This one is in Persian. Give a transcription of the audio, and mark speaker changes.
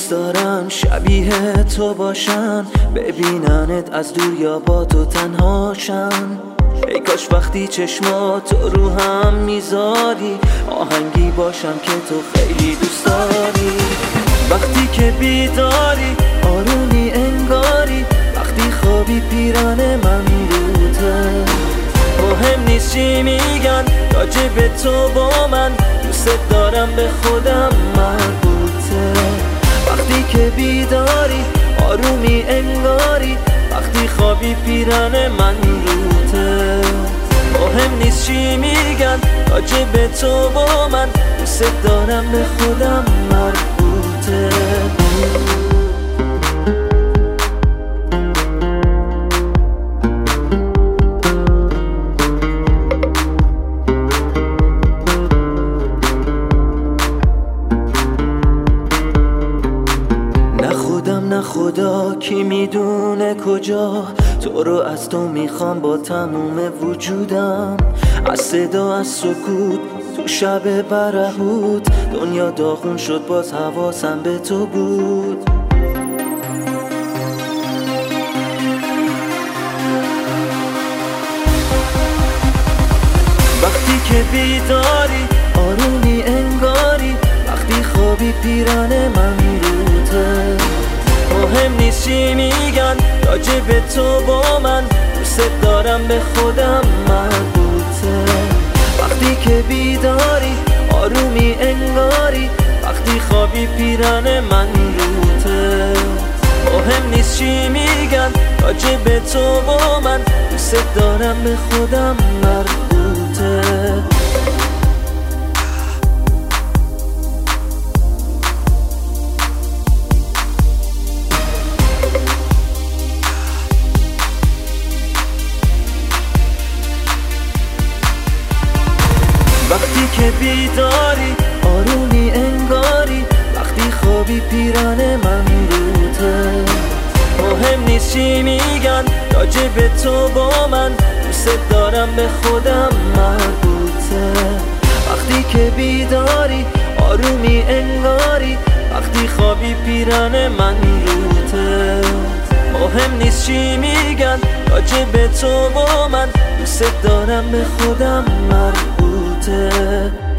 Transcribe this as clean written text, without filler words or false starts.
Speaker 1: دوست دارم شبیه تو باشن، ببیننت از دور یا با تو تنهاشن. ای کاش وقتی چشماتو رو هم میذاری آهنگی باشم که تو خیلی دوست داری. وقتی که بیداری آرومی انگاری، وقتی خوابی پیران من روته. مهم نیست چی میگن راجب تو با من، دوست دارم به خودم مربوطه. وقتی که بیداری آرومی انگاری، وقتی خوابی پیران من روته. مهم نیست چی میگن راجب تو با من، دوست دارم به خودم مربوطه. نه خدا کی میدونه کجا تو رو از تو میخوام با تموم وجودم. از صدا از سکوت تو شب برهوت، دنیا داغون شد باز حواسم به تو بود. وقتی که بیداری آرومی انگاری، وقتی خوابی پیران من روته. مهم نیست چی میگن راجب تو با من، دوست دارم به خودم مربوطه. وقتی که بیداری آرومی انگاری، وقتی خوابی پیران من روته. مهم نیست چی میگن راجب تو با من، دوست دارم به خودم مربوطه. وقتی که بیداری آرومی انگاری، وقتی خوابی پیران من روته. مهم نیست چی میگن راجب تو با من، دوست دارم به خودم مربوطه. وقتی که بیداری آرومی انگاری، وقتی خوابی پیران من روته. مهم نیست چی میگن راجب تو با من، دوست دارم به خودم مربوطه.